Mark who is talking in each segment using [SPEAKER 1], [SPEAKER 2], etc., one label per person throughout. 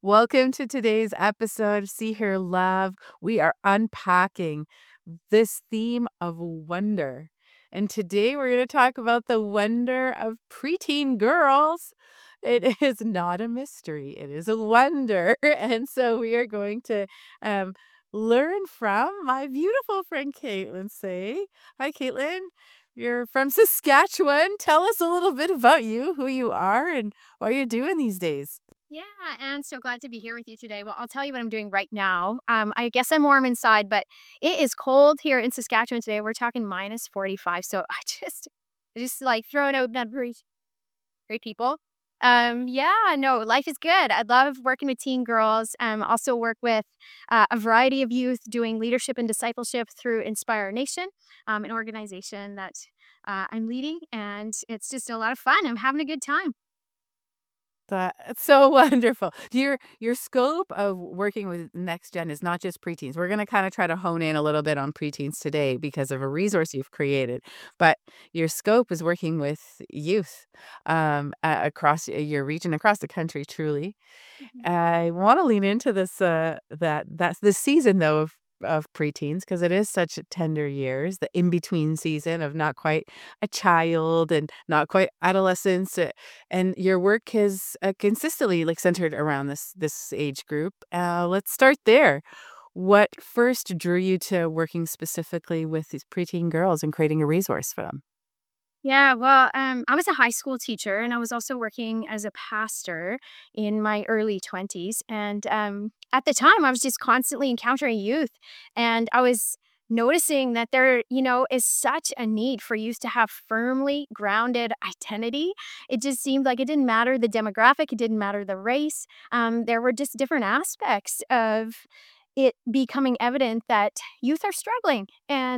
[SPEAKER 1] Welcome to today's episode of See Her Love. We are unpacking this theme of wonder. And today we're going to talk about the wonder of preteen girls. It is not a mystery, it is a wonder. And so we are going to um, learn from my beautiful friend Caitlin Say. Hi, Caitlin. You're from Saskatchewan. Tell us a little bit about you, who you are, and what you're doing these days.
[SPEAKER 2] Yeah, and so glad to be here with you today. Well, I'll tell you what I'm doing right now. I guess I'm warm inside, but it is cold here in Saskatchewan today. We're talking minus 45. So I just like throwing out numbers, great people. Yeah, no, life is good. I love working with teen girls. Also work with a variety of youth doing leadership and discipleship through Inspire Nation, an organization that I'm leading, and it's just a lot of fun. I'm having a good time.
[SPEAKER 1] That's so wonderful. Your scope of working with next gen is not just preteens. We're gonna kinda try to hone in a little bit on preteens today because of a resource you've created, but your scope is working with youth, across your region, across the country, truly.
[SPEAKER 2] Mhm.
[SPEAKER 1] I wanna lean into this, that's the season, though, of preteens because it is such tender years, the in-between season of not quite a child and not quite adolescence, and your work is, consistently, like, centered around this age group. Let's start there. What first drew you to working specifically with these preteen girls and creating a resource for them?
[SPEAKER 2] Yeah, well, I was a high school teacher and I was also working as a pastor in my early 20s. And at the time, I was just constantly encountering youth. And I was noticing that there is such a need for youth to have firmly grounded identity. It just seemed like it didn't matter the demographic, it didn't matter the race. There were just different aspects of it becoming evident that youth are struggling.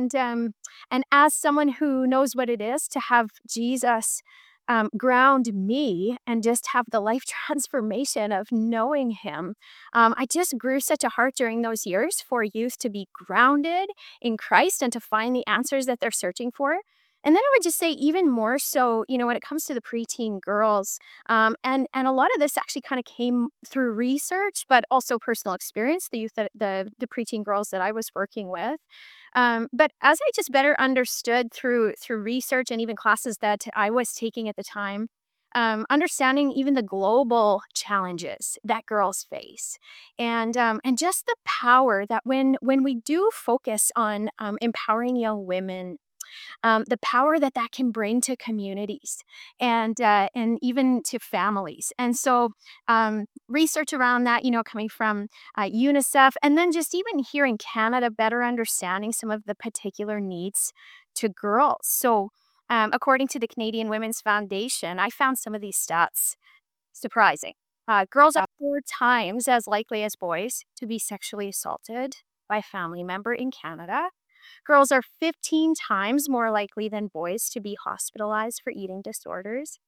[SPEAKER 2] And as someone who knows what it is to have Jesus ground me and just have the life transformation of knowing him, I just grew such a heart during those years for youth to be grounded in Christ and to find the answers that they're searching for. And then I would just say, even more so, when it comes to the preteen girls, and a lot of this actually kind of came through research, but also personal experience. The youth that the preteen girls that I was working with, but as I just better understood through research and even classes that I was taking at the time, understanding even the global challenges that girls face, and just the power that when we do focus on empowering young women, the power that that can bring to communities and even to families. And so, research around that, coming from UNICEF, and then just even here in Canada, better understanding some of the particular needs to girls. So, according to the Canadian Women's Foundation, I found some of these stats surprising. Girls are 4 times as likely as boys to be sexually assaulted by a family member in Canada. Girls are 15 times more likely than boys to be hospitalized for eating disorders.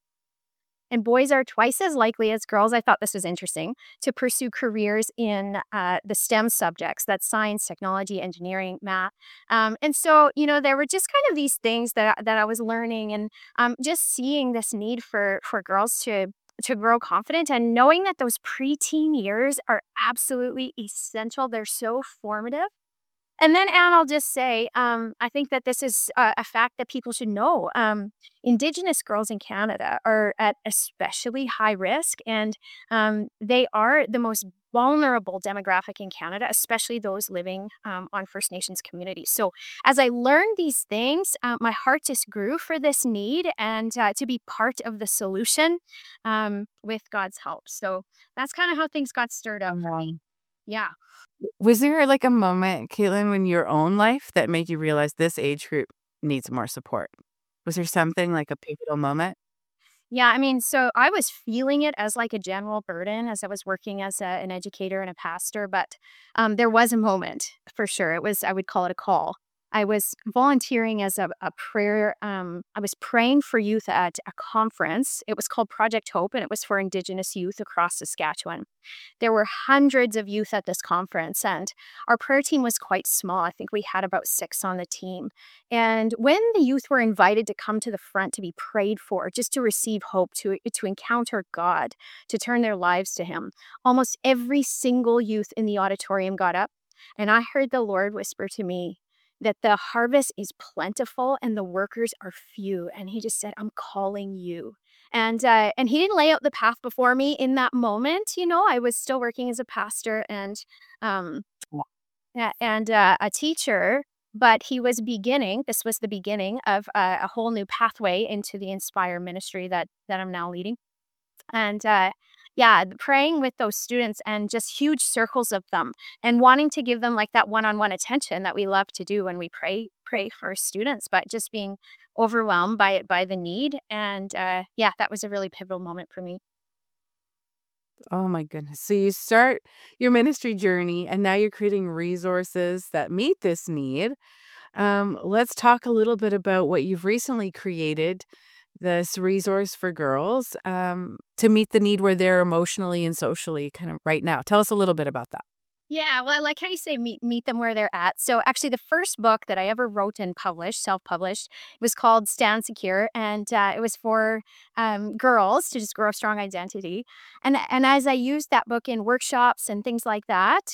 [SPEAKER 2] And boys are twice as likely as girls. I thought this was interesting to pursue careers in the STEM subjects, that's science, technology, engineering, math. And so, there were just kind of these things that I was learning, and just seeing this need for girls to grow confident and knowing that those preteen years are absolutely essential. They're so formative. And then, Anne, I'll just say, I think that this is a fact that people should know. Indigenous girls in Canada are at especially high risk, and they are the most vulnerable demographic in Canada, especially those living on First Nations communities. So, as I learned these things, my heart just grew for this need and to be part of the solution with God's help. So, that's kind of how things got stirred up for me. Yeah.
[SPEAKER 1] Was there, like, a moment, Caitlin, in your own life that made you realize this age group needs more support? Was there something like a pivotal moment?
[SPEAKER 2] Yeah, I mean, so I was feeling it as like a general burden as I was working as an educator and a pastor, but there was a moment for sure. I would call it a call. I was volunteering as a prayer. I was praying for youth at a conference. It was called Project Hope, and it was for Indigenous youth across Saskatchewan. There were hundreds of youth at this conference, and our prayer team was quite small. I think we had about 6 on the team. And when the youth were invited to come to the front to be prayed for, just to receive hope, to encounter God, to turn their lives to Him, almost every single youth in the auditorium got up. And I heard the Lord whisper to me that the harvest is plentiful and the workers are few. And He just said, I'm calling you. And he didn't lay out the path before me in that moment. I was still working as a pastor and um, a teacher, but he was beginning. This was the beginning of a whole new pathway into the Inspire ministry that I'm now leading. And yeah, praying with those students and just huge circles of them, and wanting to give them like that one-on-one attention that we love to do when we pray for students, but just being overwhelmed by it, by the need. And yeah, that was a really pivotal moment for me.
[SPEAKER 1] Oh my goodness. So you start your ministry journey and now you're creating resources that meet this need. Let's talk a little bit about what you've recently created, this resource for girls, to meet the need where they're emotionally and socially kind of right now. Tell us a little bit about that.
[SPEAKER 2] Yeah, well, I like how you say meet them where they're at. So actually, the first book that I ever wrote and published, self-published, was called Stand Secure, and it was for girls to just grow a strong identity. And as I used that book in workshops and things like that,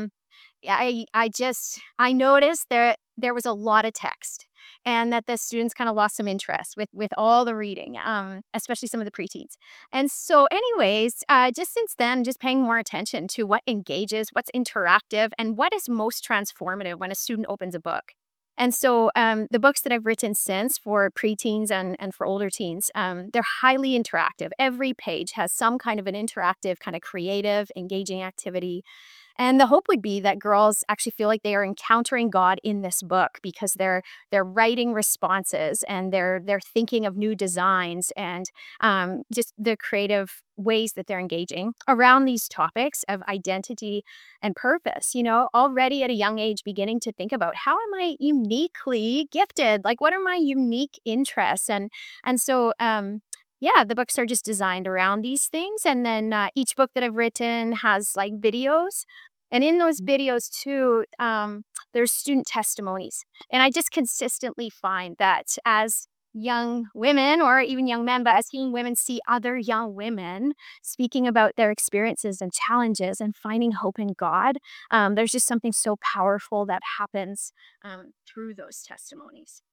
[SPEAKER 2] I noticed there was a lot of text, and that the students kind of lost some interest with all the reading, especially some of the preteens. And so, anyways, just since then, just paying more attention to what engages, what's interactive, and what is most transformative when a student opens a book. And so, the books that I've written since for preteens and for older teens, they're highly interactive. Every page has some kind of an interactive, kind of creative, engaging activity. And the hope would be that girls actually feel like they are encountering God in this book, because they're writing responses, and they're thinking of new designs, and just the creative ways that they're engaging around these topics of identity and purpose. Already at a young age, beginning to think about, how am I uniquely gifted? Like, what are my unique interests? And so yeah, the books are just designed around these things. And then each book that I've written has like videos. And in those videos, too, there's student testimonies. And I just consistently find that as young women, or even young men, but as young women see other young women speaking about their experiences and challenges and finding hope in God, there's just something so powerful that happens through those testimonies.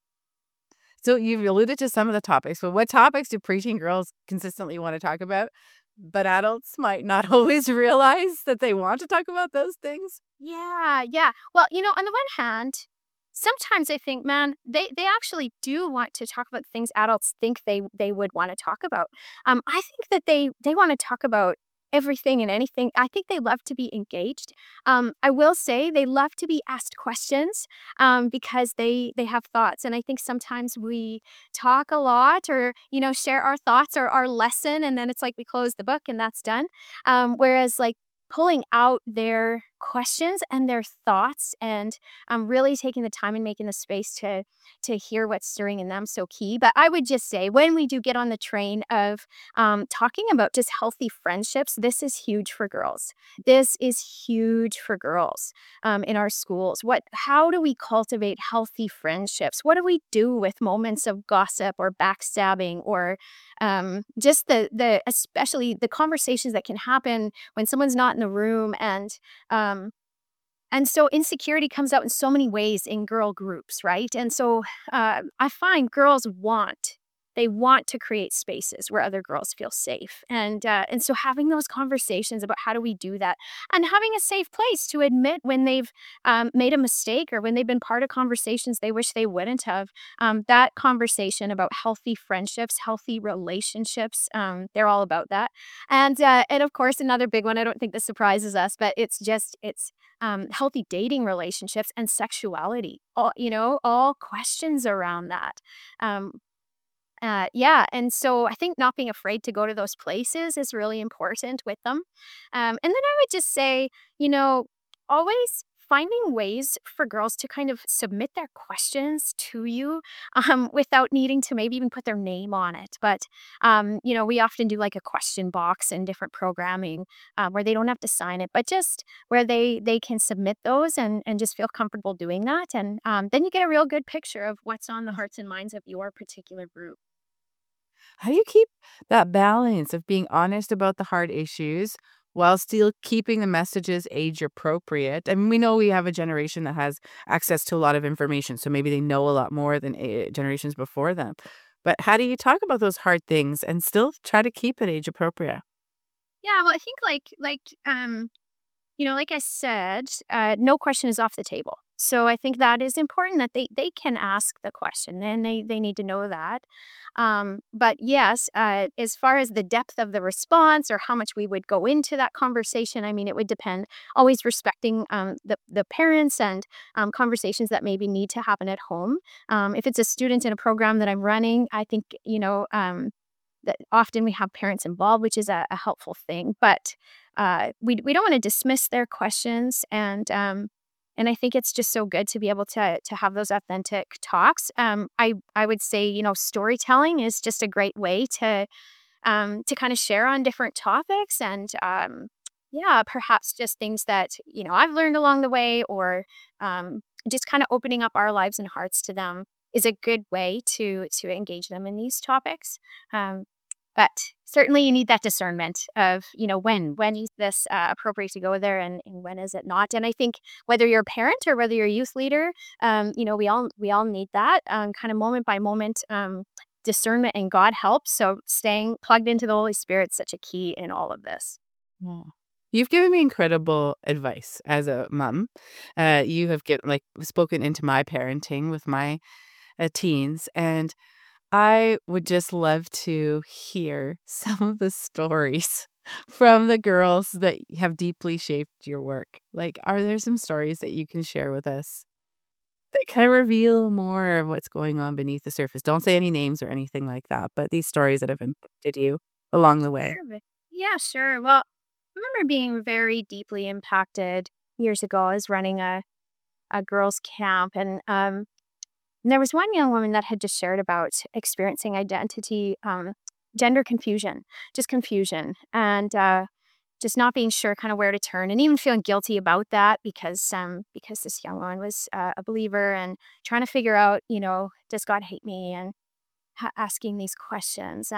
[SPEAKER 1] So you've alluded to some of the topics, but what topics do preteen girls consistently want to talk about, but adults might not always realize that they want to talk about those things?
[SPEAKER 2] Yeah, yeah. Well, on the one hand, sometimes I think, man, they actually do want to talk about things adults think they would want to talk about. I think that they want to talk about everything and anything. I think they love to be engaged. I will say they love to be asked questions, because they have thoughts. And I think sometimes we talk a lot, or share our thoughts or our lesson, and then it's like we close the book and that's done. Whereas like pulling out their questions and their thoughts, and really taking the time and making the space to hear what's stirring in them, so key. But I would just say, when we do get on the train of talking about just healthy friendships, this is huge for girls. This is huge for girls in our schools. How do we cultivate healthy friendships? What do we do with moments of gossip or backstabbing, or just especially the conversations that can happen when someone's not in the room. And so insecurity comes out in so many ways in girl groups, right? And so I find girls they want to create spaces where other girls feel safe. And so having those conversations about how do we do that, and having a safe place to admit when they've made a mistake, or when they've been part of conversations they wish they wouldn't have. That conversation about healthy friendships, healthy relationships, they're all about that. And of course, another big one, I don't think this surprises us, but it's healthy dating relationships and sexuality. All questions around that. Um, yeah, and so I think not being afraid to go to those places is really important with them. And then I would just say, always finding ways for girls to kind of submit their questions to you without needing to maybe even put their name on it. But, we often do like a question box in different programming where they don't have to sign it, but just where they can submit those and just feel comfortable doing that. And then you get a real good picture of what's on the hearts and minds of your particular group.
[SPEAKER 1] How do you keep that balance of being honest about the hard issues while still keeping the messages age appropriate? I mean, we know we have a generation that has access to a lot of information, so maybe they know a lot more than generations before them. But how do you talk about those hard things and still try to keep it age appropriate?
[SPEAKER 2] Yeah, well, I think like I said, no question is off the table. So I think that is important that they can ask the question and they need to know that. But yes, as far as the depth of the response or how much we would go into that conversation, I mean, it would depend. Always respecting the parents and conversations that maybe need to happen at home. If it's a student in a program that I'm running, I think that often we have parents involved, which is a helpful thing. But we don't want to dismiss their questions, and I think it's just so good to be able to have those authentic talks. I would say storytelling is just a great way to kind of share on different topics and yeah, perhaps just things that I've learned along the way, or just kind of opening up our lives and hearts to them is a good way to engage them in these topics. Um, but certainly you need that discernment of, when is this appropriate to go there and when is it not? And I think whether you're a parent or whether you're a youth leader, we all need that kind of moment by moment discernment, and God helps. So staying plugged into the Holy Spirit is such a key in all of this.
[SPEAKER 1] Yeah. You've given me incredible advice as a mom. You have spoken into my parenting with my teens, and I would just love to hear some of the stories from the girls that have deeply shaped your work. Like, are there some stories that you can share with us that kind of reveal more of what's going on beneath the surface? Don't say any names or anything like that, but these stories that have impacted you along the way.
[SPEAKER 2] Sure. Yeah, sure. Well, I remember being very deeply impacted years ago. I was running a girls' camp, and there was one young woman that had just shared about experiencing identity, gender confusion, just confusion, and just not being sure kind of where to turn, and even feeling guilty about that because this young woman was a believer and trying to figure out, does God hate me, and asking these questions,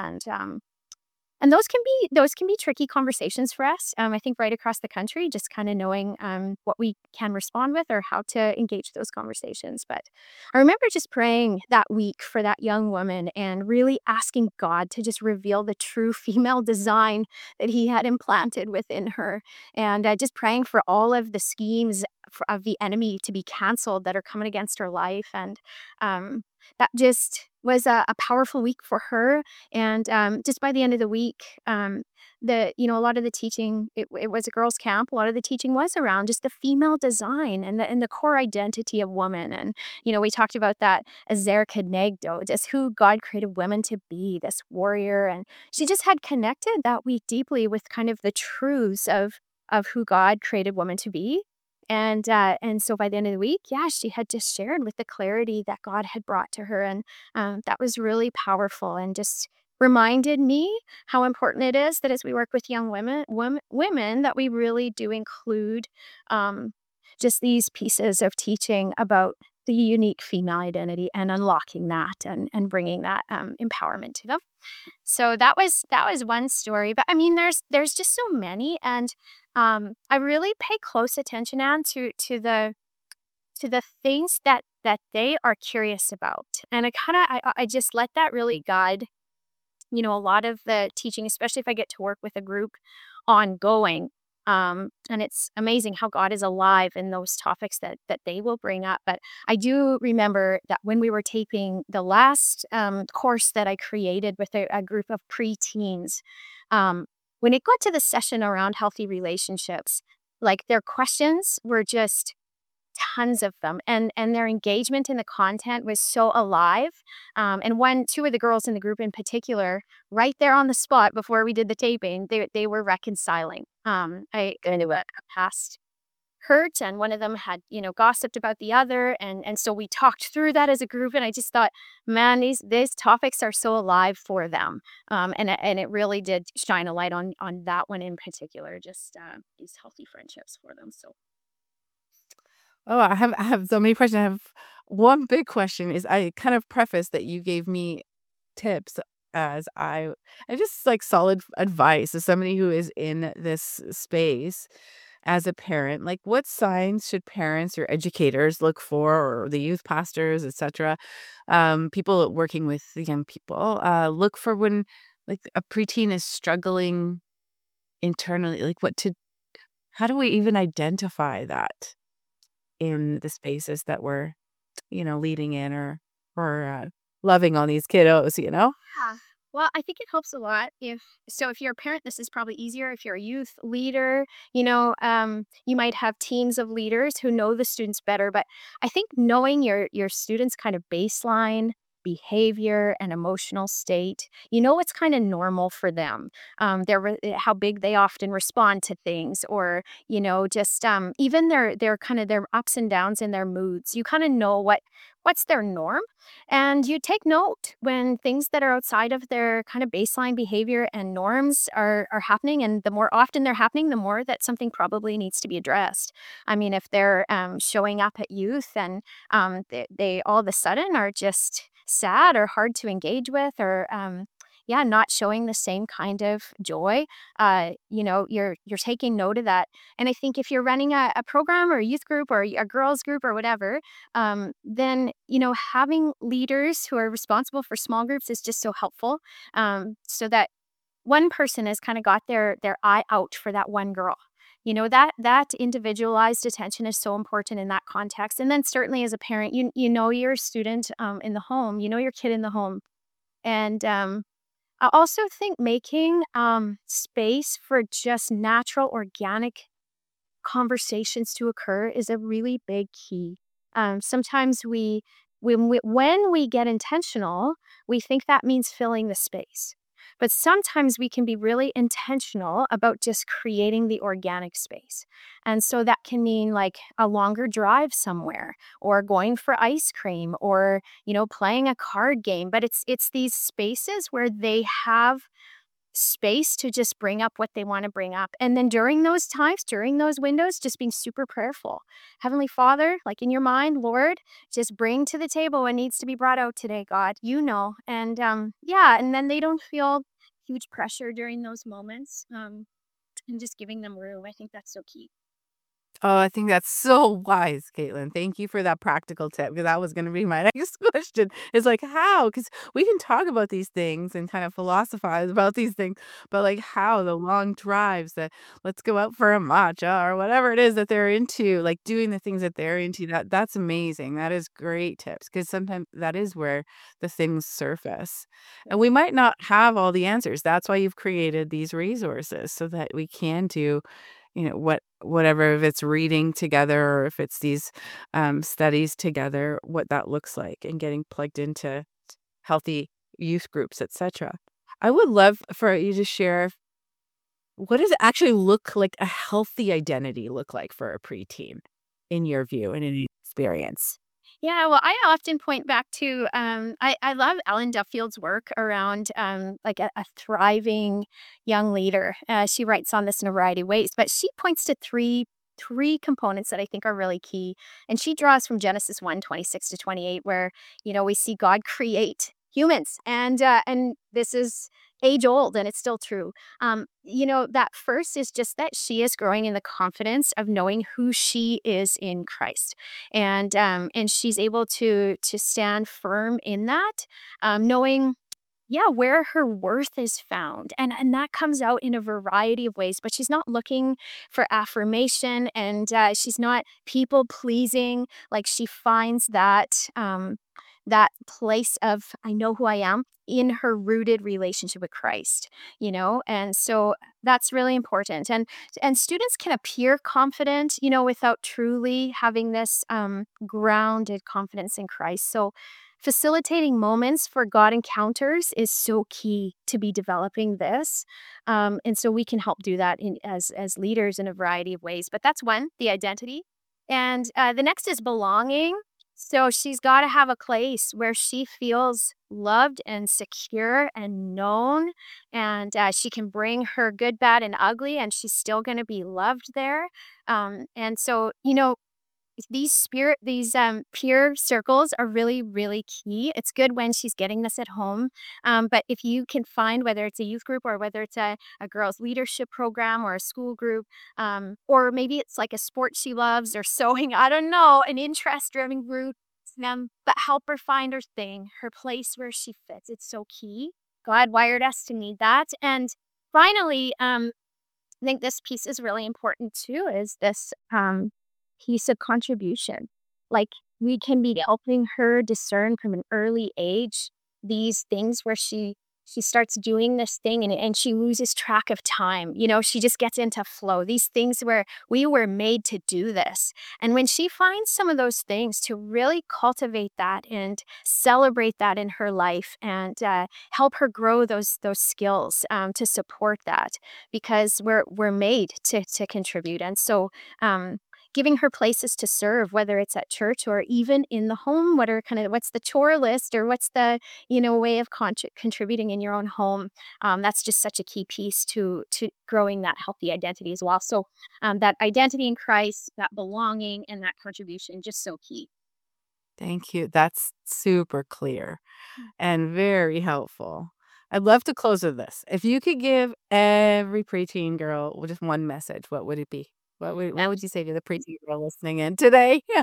[SPEAKER 2] and those can be tricky conversations for us. I think right across the country, just kind of knowing what we can respond with or how to engage those conversations. But I remember just praying that week for that young woman and really asking God to just reveal the true female design that He had implanted within her, and just praying for all of the schemes of the enemy to be canceled that are coming against her life, and that just was a powerful week for her. And just by the end of the week, a lot of the teaching, it was a girls' camp. A lot of the teaching was around just the female design and the core identity of woman. And we talked about that as Kenegdo, just who God created women to be, this warrior. And she just had connected that week deeply with kind of the truths of who God created women to be. And so by the end of the week, yeah, she had just shared with the clarity that God had brought to her, and that was really powerful, and just reminded me how important it is that as we work with young women that we really do include um, just these pieces of teaching about the unique female identity and unlocking that and bringing that empowerment to them. So that was one story, but I mean, there's just so many, and I really pay close attention, Anne, to the things that they are curious about, and I just let that really guide a lot of the teaching, especially if I get to work with a group ongoing. And it's amazing how God is alive in those topics that they will bring up. But I do remember that when we were taping the last course that I created with a group of preteens, when it got to the session around healthy relationships, like their questions were just tons of them, and their engagement in the content was so alive. And two of the girls in the group in particular, right there on the spot before we did the taping, they were reconciling. I kind of a past hurt, and one of them had, gossiped about the other, and so we talked through that as a group, and I just thought, man, these topics are so alive for them. And it really did shine a light on that one in particular, just these healthy friendships for them. So
[SPEAKER 1] Oh, I have so many questions. I have one big question is I kind of preface that you gave me tips as I just like solid advice as somebody who is in this space as a parent. Like what signs should parents or educators look for or the youth pastors, etc. People working with the young people, look for when like a preteen is struggling internally, like what to how do we even identify that in the spaces that we're, leading in or loving on these kiddos, you know?
[SPEAKER 2] yeah. Well, I think it helps a lot if you're a parent, this is probably easier. If you're a youth leader, you might have teams of leaders who know the students better. But I think knowing your students' kind of baseline behavior and emotional state, what's kind of normal for them. How big they often respond to things, or just even their kind of their ups and downs in their moods. You kind of know what's their norm, and you take note when things that are outside of their kind of baseline behavior and norms are happening. And the more often they're happening, the more that something probably needs to be addressed. I mean, if they're showing up at youth and they all of a sudden are just sad or hard to engage with, or yeah, not showing the same kind of joy, you're taking note of that. And I think if you're running a program or a youth group or a girls group or whatever, then having leaders who are responsible for small groups is just so helpful, so that one person has kind of got their eye out for that one girl. That individualized attention is so important in that context. And then certainly as a parent, you know your student in the home, you know your kid in the home. And I also think making space for just natural organic conversations to occur is a really big key. Sometimes when we get intentional, we think that means filling the space. But sometimes we can be really intentional about just creating the organic space. And so that can mean like a longer drive somewhere, or going for ice cream, or playing a card game. But it's these spaces where they have space to just bring up what they want to bring up. And then during those times, during those windows, just being super prayerful. Heavenly Father, like in your mind, Lord, just bring to the table what needs to be brought out today, God, And yeah, and then they don't feel huge pressure during those moments. And just giving them room. I think that's so key.
[SPEAKER 1] Oh, I think that's so wise, Caitlin. Thank you for that practical tip because that was going to be my next question. Is like how? Because we can talk about these things and kind of philosophize about these things, but like how the long drives, that let's go out for a matcha or whatever it is that they're into, like doing the things that they're into. That's amazing. That is great tips because sometimes that is where the things surface, and we might not have all the answers. That's why you've created these resources so that we can do whatever, if it's reading together or if it's these studies together, what that looks like and getting plugged into healthy youth groups, etc. I would love for you to share what does it actually look like, a healthy identity look like for a preteen in your view and in your experience.
[SPEAKER 2] Yeah, well, I often point back to I love Ellen Duffield's work around like a thriving young leader. She writes on this in a variety of ways, but she points to three components that I think are really key. And she draws from Genesis 1:26 to 28, where we see God create humans, and this is age old and it's still true. That first is just that she is growing in the confidence of knowing who she is in Christ, and she's able to stand firm in that, knowing, yeah, where her worth is found. And that comes out in a variety of ways, but she's not looking for affirmation, and she's not people pleasing. Like, she finds that place of I know who I am in her rooted relationship with Christ, and so that's really important. And students can appear confident, without truly having this grounded confidence in Christ. So facilitating moments for God encounters is so key to be developing this. And so we can help do that as leaders in a variety of ways. But that's one, the identity. And the next is belonging. So she's got to have a place where she feels loved and secure and known, and she can bring her good, bad, and ugly, and she's still going to be loved there. And so, these peer circles are really, really key. It's good when she's getting this at home. But if you can find, whether it's a youth group or whether it's a girls' leadership program or a school group, or maybe it's like a sport she loves or sewing, I don't know, an interest-driven group, but help her find her thing, her place where she fits. It's so key. God wired us to need that. And finally, I think this piece is really important too, is this piece of contribution. Like, we can be helping her discern from an early age these things where she starts doing this thing and she loses track of time. She just gets into flow. These things where we were made to do this. And when she finds some of those things, to really cultivate that and celebrate that in her life, and help her grow those skills to support that, because we're made to contribute. And so giving her places to serve, whether it's at church or even in the home, what's the chore list, or what's the way of contributing in your own home. That's just such a key piece to growing that healthy identity as well. So that identity in Christ, that belonging, and that contribution, just so key.
[SPEAKER 1] Thank you. That's super clear and very helpful. I'd love to close with this. If you could give every preteen girl just one message, what would it be? What would you say to the preteen girl listening in today? Yeah.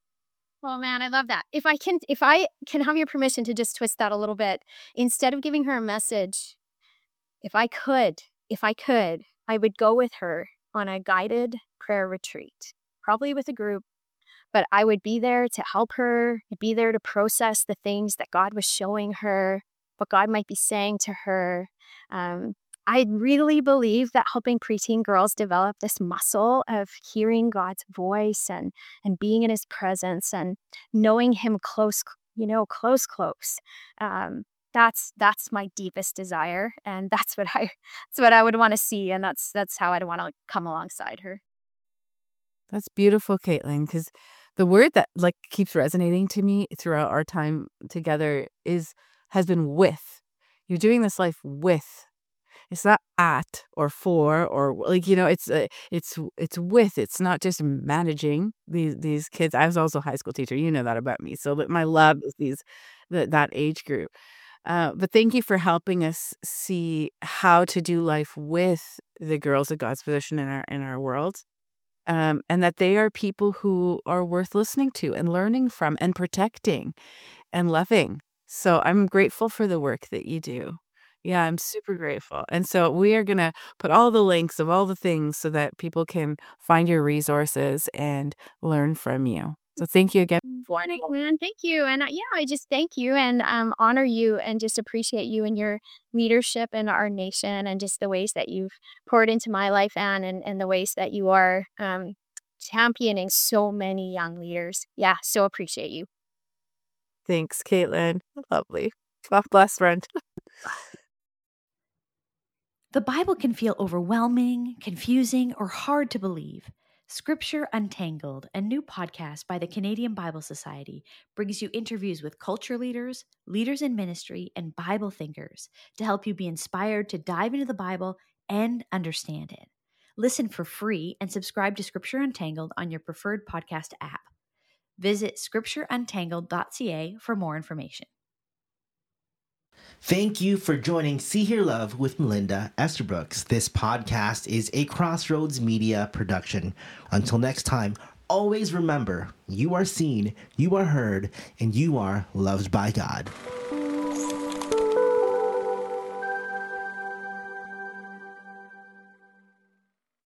[SPEAKER 2] Oh man, I love that. If I can have your permission to just twist that a little bit, instead of giving her a message, if I could, I would go with her on a guided prayer retreat, probably with a group, but I would be there to help her, be there to process the things that God was showing her, what God might be saying to her. Um, I really believe that helping preteen girls develop this muscle of hearing God's voice and being in His presence and knowing Him close, close. Um, that's my deepest desire, and that's what I would want to see, and that's how I'd want to come alongside her.
[SPEAKER 1] That's beautiful, Caitlin, because the word that, like, keeps resonating to me throughout our time together has been with. You're doing this life with. It's not at or for or like, it's with. It's not just managing these kids. I was also a high school teacher. You know that about me. So that my love is that age group. But thank you for helping us see how to do life with the girls of God's position in our world. And that they are people who are worth listening to and learning from and protecting and loving. So I'm grateful for the work that you do. Yeah, I'm super grateful. And so we are going to put all the links of all the things so that people can find your resources and learn from you. So thank you again.
[SPEAKER 2] Man, thank you. And yeah, I just thank you and honor you and just appreciate you and your leadership in our nation, and just the ways that you've poured into my life, Anne, and the ways that you are championing so many young leaders. Yeah, so appreciate you.
[SPEAKER 1] Thanks, Caitlin. Lovely. God bless, friend.
[SPEAKER 3] The Bible can feel overwhelming, confusing, or hard to believe. Scripture Untangled, a new podcast by the Canadian Bible Society, brings you interviews with culture leaders, leaders in ministry, and Bible thinkers to help you be inspired to dive into the Bible and understand it. Listen for free and subscribe to Scripture Untangled on your preferred podcast app. Visit scriptureuntangled.ca for more information.
[SPEAKER 4] Thank you for joining See Hear Love with Melinda Estabrooks. This podcast is a Crossroads Media production. Until next time, always remember, you are seen, you are heard, and you are loved by God.